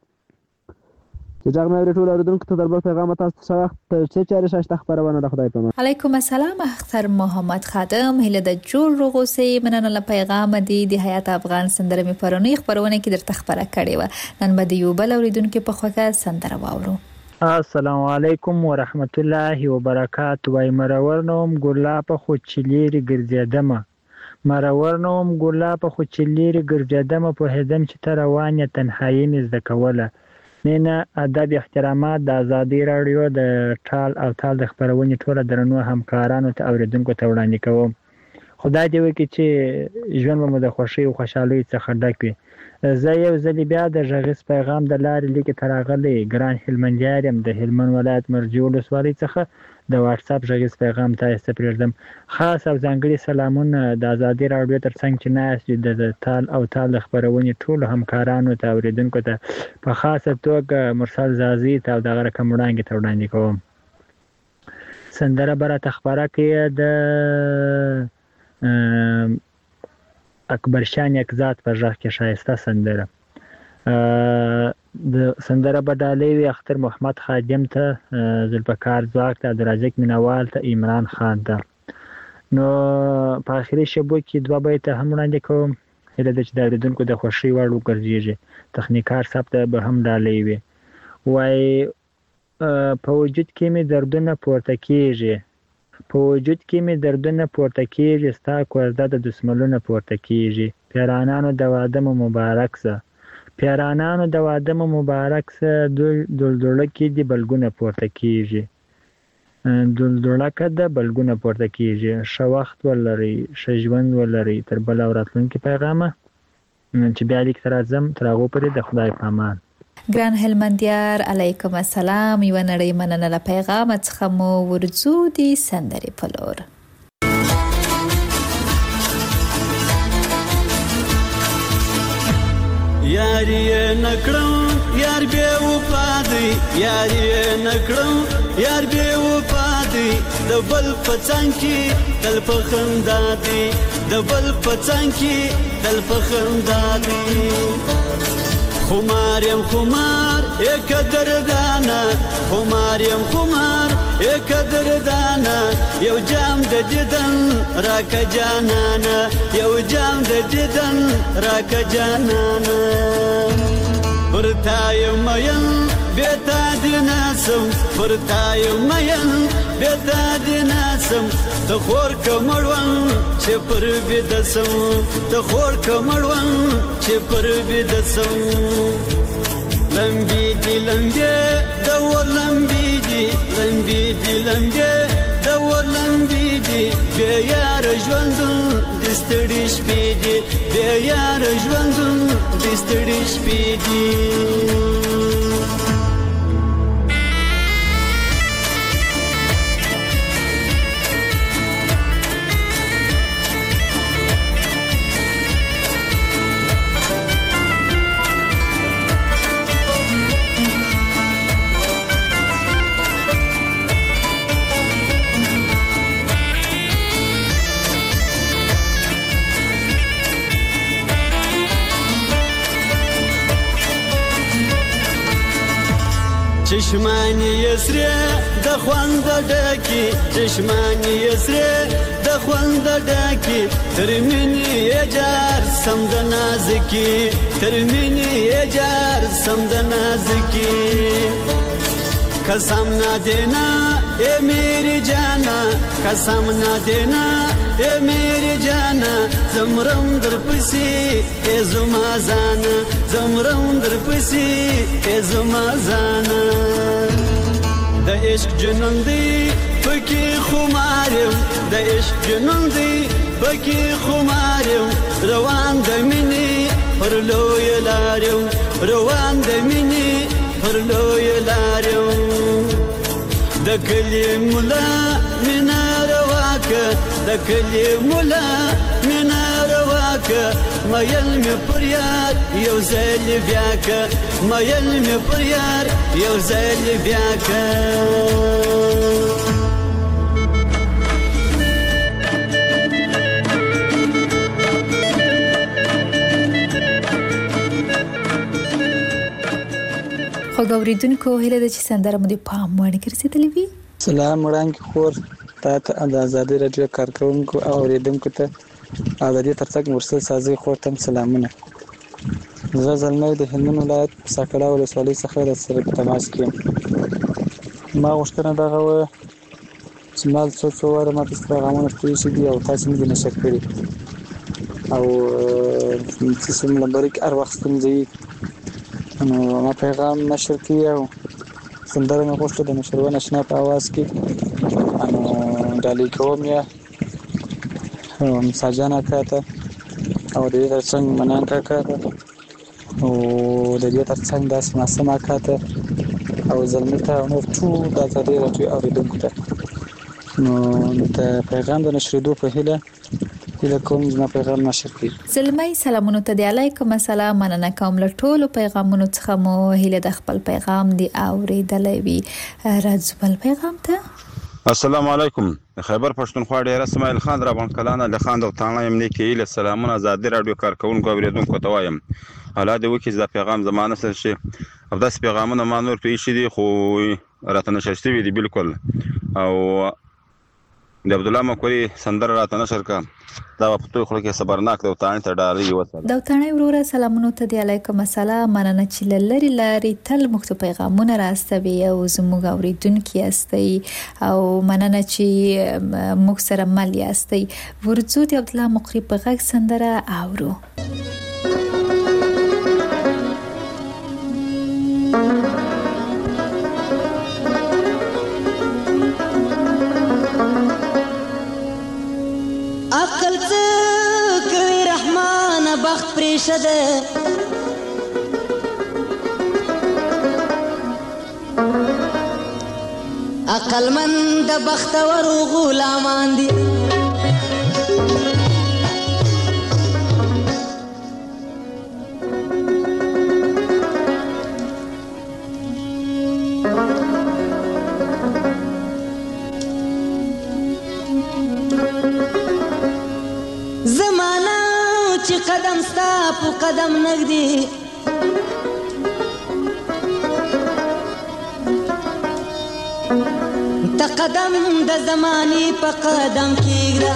B: چې جاغ مې اوري ټول اوریدونکو ته دربل پیغام تاسو ته وخت څه چارې شاشته خبرونه د خدای په امان.
E: علیکم السلام اختر محمد خادم. هله د جوړ روغوسي مننه له پیغام دی د حیات افغان سندره می پرونی خبرونه کې درته خبره کړې و. نن به د یو بل اوریدونکو په خوکه سندره واورو.
V: السلام علیکم ورحمت الله وبرکاتہ. وای مرورنوم ګلا په خوچلیری ګرځیدمه، مرورنوم ګلا په خوچلیری ګرځیدمه، په هدم چې تر روانه تنهایی مز د کوله. مینه ادب احترامات د آزادۍ راډیو د ټال او تال د خبرونې ټوله درنو همکارانو ته اوریدونکو ته وړاندې کوم. خدای دې وکړي چې ژوند مو د خوښۍ او خوشحالۍ څخه ډک وي. زه یو ځل بیا د غږیز پیغام د لارې لیک ته راغلی ګران هلمندیار یم د هلمند ولایت مرجع ولسوالۍ څخه د واتس اپ غږیز پیغام تاسو ته پرېږدم. خاص او ځانګړي سلامونه د آزادۍ راډیو ترڅنګ چې ناست د تال او تال د خبرونې ټولو همکارانو ته اوریدونکو ته په خاصه توګه مرسل زازي ته او دغه رقم وړاندې ته وړاندې کوم. سندره به راته خپره کړي د اکبر شان یکزاد په غږ کې ښایسته سندره. د سندره به ډالۍ وي اختر محمد خادم ته، ذوالفقار زواک ته، عبدالرزاق مینوال ته، عمران خان ته. نو په آخري شبو کې دوه بیته هم وړاندې کوم. هیله ده چې د اورېدونکو د خوښۍ وړ وګرځېږي. تخنیکار صاحب ته به هم ډالۍ وي. وایي په وجود کې مې دردونه پورته کېږي، په وجود کې مې دردونه پورته کېږي، ستا کوزده د دسملونه پورته کېږي. پیرانانو د واده مو مبارک شه، پیرانانو د واده مو مبارک شه، دلدلکې د بلګونه پورته کېږي، دلدلکه د بلګونه پورته کېږي. ښه وخت ولرئ، ښه ژوند ولرئ. تر بل او راتلونکي پیغامه چې بیا لیک ته راځم، تر هغو پورې د خدای په امان.
E: ګران هلمندیار علیکم السلام. یو نړۍ مننه له پیغام څخه مو ورځو دي سندرې په لور.
A: یاری نکړم یار به وفا دی، یاری نکړم یار به وفا دی، د بل پڅنګ کې تل په خندا دی، د بل پڅنګ کې تل په خندا دی. خمار یم خمار یک دردانا، خمار یم خمار یک دردانا، یو جام د دیدن راکه جانانا، یو جام د دیدن راکه جانانا. پرتای مین بیتا دی ناسم، پرتای مین بیتا دی ناسم، تخور کمړون چې پر بدسم، تخور کمړون چې پر بدسم. لمبی دی لمبی دور لمبی دی، لمبی دی لمبی دور لمبی دی، بیا یار ژوند د
D: ستړي شپې دي بیا یار ژوندون د ستړي شپې دي چشمانی یسره د خوند ډکی چشمانی یسره د خوند ډکی ترمنی یجار سم د نازکی ترمنی یجار سم د نازکی قسم نہ دینا اے میری جانا قسم نہ دینا اے میری جانا زمرم در پسی اے زما زانا زمرم در پسی اے زما زانا د عشق جنون دی پکی خمارم د عشق جنون دی پکی خمارم روان د مینی پر لوی لارم روان د مینی پر لوی لارم د کلی مولا مینا رواکه د کلی مولا مینا رواکه مایل می پر یار یو ځل بیاکه مایل می پر یار یو ځل بیاکه
E: خو ګوریدونکو هیله ده چې سندره مو د پام وړ ګرځېدلې وي.
G: سلام وړاندې خور تا ته د ازادي راډیو کارکونکو او اوریدونکو ته او د دې ترڅنګ مرسل سازي خور ته سلامونه. زه زلمی د هلمند ولایت ساکړه ولسوالۍ څخه د سره تماس کوم. ما غوښتنه دغه وه چې مال څو واره ماته پیغامونه پرېښي دي او تاسې مې دې نشر کړي او چې ملګري هر وخت ستونزې نو ما پیغام نشر کړی او سندره مې غوښتله د مشرون اشنا په اواز کې ډالۍ کوم یا مساجان اکا ته او د دې ترڅنګ منان کاکا ته او د دې ترڅنګ داسې معصوم اکا ته او زلمي ته او نور ټول د ازادۍ راډیو اورېدونکو ته نو د پیغام د نشرېدو په هیله کوم زما پیغام نشر کړي.
E: زلمی سلامونو ته دی علیکم السلام مننه کوم له ټولو پیغامونو څخه مو هیله د خپل پیغام دی اورېدلې وي. راځو بل پیغام ته.
W: السلام علیکم. خیبر پښتونخوا ډیر اسماعیل خان را باندې کلانه له خان د تانه يم نیکي له سلامونه ازادي راډیو کارکونکو اوریدونکو ته وایم اولاد وکي دا پیغام زمانه سره شي او داس پیغامونه ما نور پیښې دي خو راته نشرستي وي دي بالکل او د عبد الله مکوري سندره راته نشر کا دا په توګه خلک صبرناک او تانه ته ډالۍ وسه
E: دا تانه وروره سلامونه ته دی علیکم السلام مننه چې لری لاري تل مختو پیغامونه راستوي او زموږ اوریدونکو یاستئ او مننه چې موږ سره مل یاستئ ورڅو د عبد الله مکوري په غږ سندره اورو.
L: عقل څه کوي رحمان بخت پریشه ده عقل من د بختور غلامان دي قدم ستا په قدم نږدې ته قدم د زمانې په قدم کېږده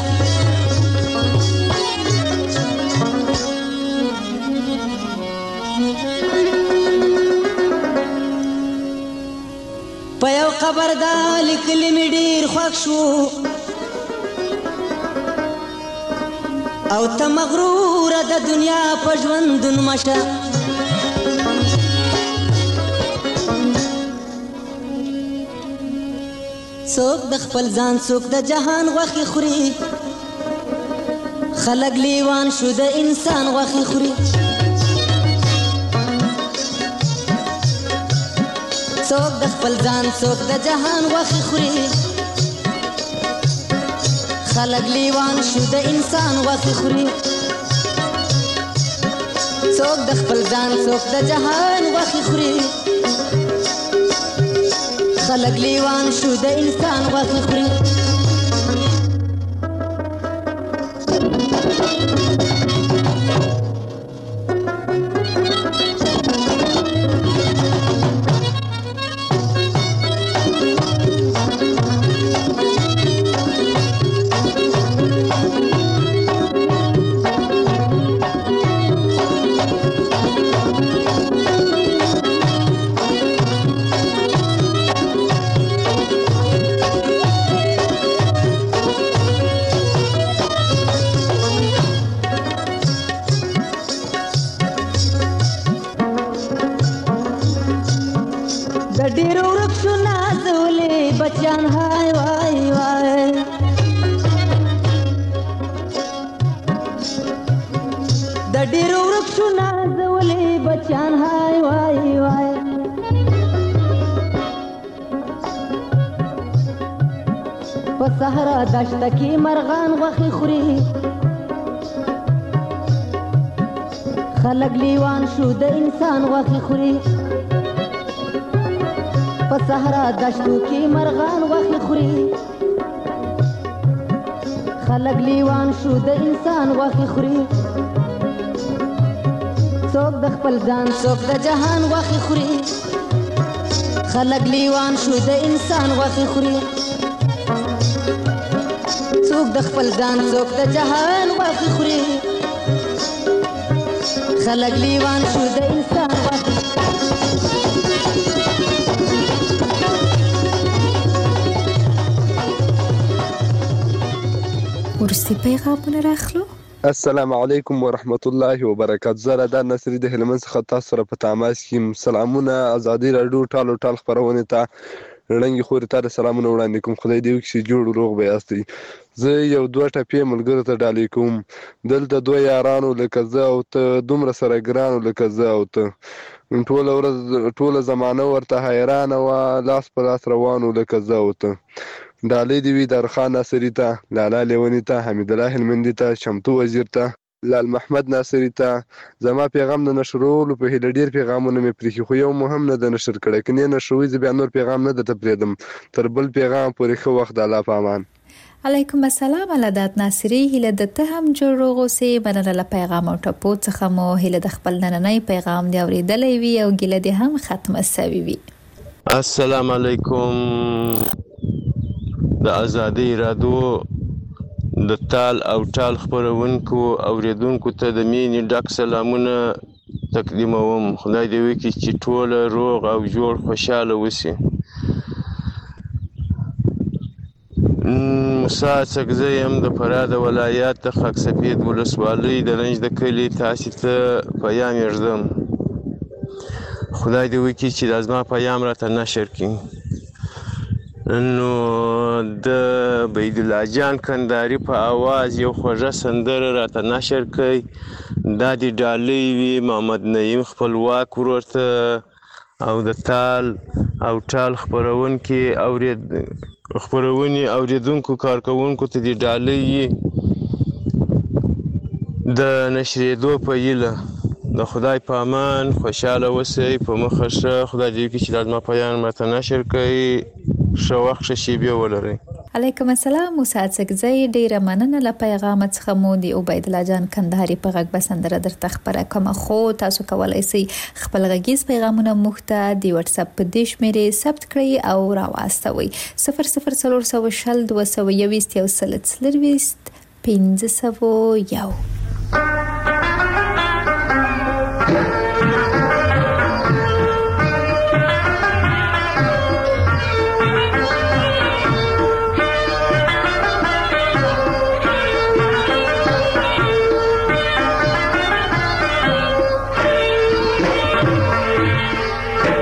L: په یو قبر دا لیکلي مې ډېر خوښ شو او ته مغروره د دنیا په ژوندون مشه څوک د خپل ځان څوک د جهان غوښې خوري خلق لیوان شو د انسان غوښې خوري څوک د خپل ځان څوک د جهان غوښې خوري خلق لیوان شو د انسان غوښې خوري څوک د خپل ځان څوک د جهان غوښې خوري خلق لیوان شو د انسان غوښې خوري صحرا دشت کی مرغان غوښې خوري خلق لیوان شو د انسان غوښې خوري په صحرا دشتو کې مرغان غوښې خوري خلق لیوان شو د انسان غوښې خوري څوک د خپل ځان څوک د جهان غوښې خوري خلق لیوان شو د انسان غوښې خوري څوک د خپل ځان څوک د جهان غوښې خوري خلق لیوان شو د انسان غوښې
E: ورستی پیغامونه راخلو
C: السلام علیکم ورحمت الله وبرکاته زه رادار نصري د هلمند څخه تاسو سره په تماس کې سلامونه ازادي راډیو ټال خپرونې ته رنګي خوري ته سلامونه وړاندې کوم خدای دې وکړي چې جوړ روغ به یاستئ زه یو دوه ټپې ملګرو ته ډالۍ کوم دلته دوه یارانو لکه زه او ته دومره سره ګرانو لکه زه او ته ټوله ورځ ټوله زمانه ورته حیرانه وه لاس په لاس روانو لکه زه او ته ډالۍ دې وي دارخان ناصري ته لالا لیوني ته حمیدالله هلمندي ته شمتو وزیر ته لال محمد ناصري ته زما پیغام د نشرولو په هیله ډېر پیغامونه مې پرېښي خو یو مهم نه د نشر کړی که نه نشروي زه بیا نور پیغام نه درته پرېږدم تر بل پیغام پورې ښه وخت د الله په امان
E: علیکم السلام علادات ناصري هیله د ته هم جوړ روغ اوسې مننه له پیغام او ټپو څخه مو هیله د خپل نننی پیغام دی اورېدلی وي او ګیله دې هم ختمه سوي وي
F: السلام علیکم د ازادۍ راډیو د تال او ټال خپرونکو اوریدونکو ته د مینې ډک سلامونه تقدیموم خدای دې وکړي چې ټوله روغ او جوړ خوشحاله اوسي موسی سکزی یم د فراه د ولایت د خاک سفید ولسوالۍ د رنج د کلي تاسې ته پیام یږدم خدای دې وکړي چې دا زما پیام راته نشر کړي نو د بید الله جان کندهاري په اواز یو خوږه سندره راته نشر کړئ دا د ډالۍ وي محمد نعیم خپلواک ورور ته او د تال او ټال خپرونې اوریدونکو کارکوونکو ته د ډالۍ د نشرېدو په هیله د خدای په امان خوشحاله اوسئ په مخه ښه خدای دې وکړي چې دا زما پیام راته نشر کړئ ښه وخت ښه شیبې ولرئ
E: علیکم السلام موسی سکزی ډیره مننه له پیغام څخه مو د عبید الله جان کندهاري په غږ بسندره درته خبره کوم خو تاسو کولای شئ خپل غږیز پیغامونه موږ ته د واتس اپ په دې شمیرې ثبت کړئ او راواستوئ 00420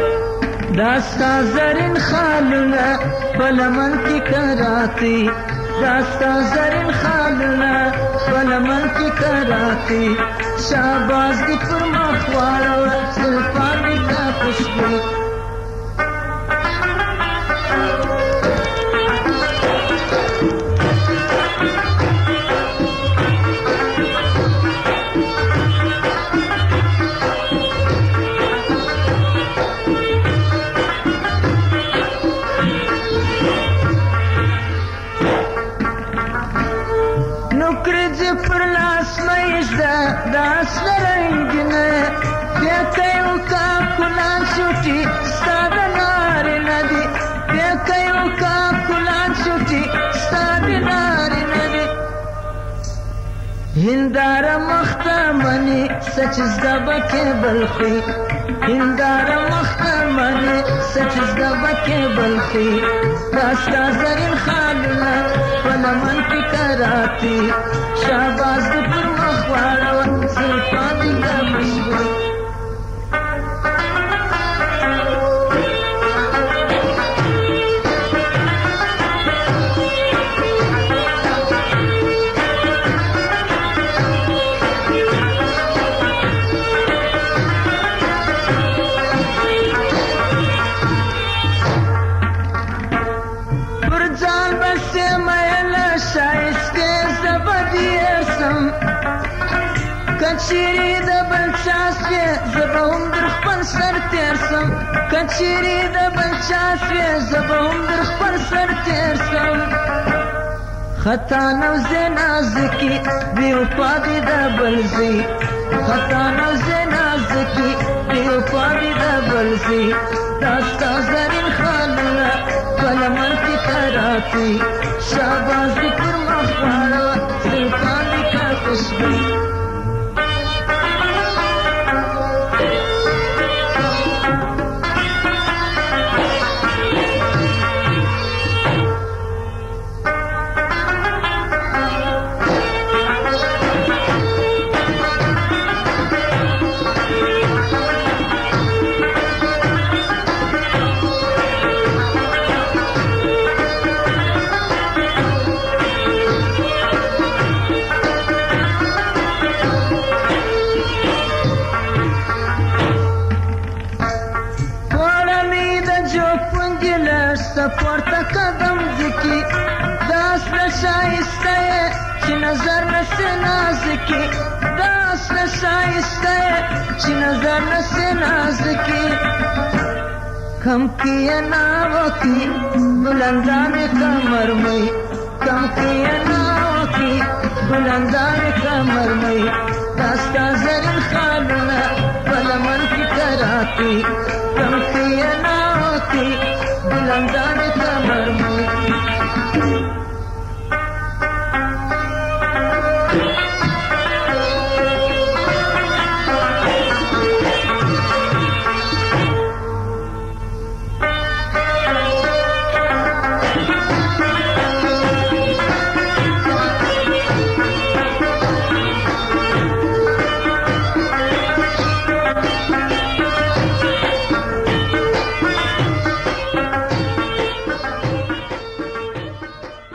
H: داستا زرین خالونه پلمن کی کراتی
A: داستا زرین خالونه ولمن کی کراتی شاباز دی پر مخوارو زلفان دی تا خوشبو پر لاس مېږده داس لرنګینه پیکیو کا کلان شوټي ستا د نارینه دي پیکیو کا کلان شوټي ستا د نارینه دي هنداره مخته مني سچ زده بکې بلخي هنداره مخته مني سچ زده بکې بلخي داستا زرین خالونه په لمن کې کراتی شاباز دی پر مخواره زلفان دی دا مشبو پر ځان بسې مېله شایسته زبدیسم کچيري د بل چاسوي زبهم در خپل سر تیرسم کچيري د بل چاسوي زبهم در خپل سر تیرسم خطا نو زنازکی بیو پادی د بلزي خطا نو زنازکی بیو پادی د بلزي داستا زرین خالونه فلمن کی کراتی شاباز دی پر مخوارو زلفان دی کا خوشبو پورته قدم ذکی داس نشایسته چې نظر نسې نازکی داس نشایسته چې نظر نسې نازکی کم کیه ناوکی بلندان کمر مئی کم کیه ناوکی بلندان کمر مئی داستا زرین خالونه بلمن کی کراتی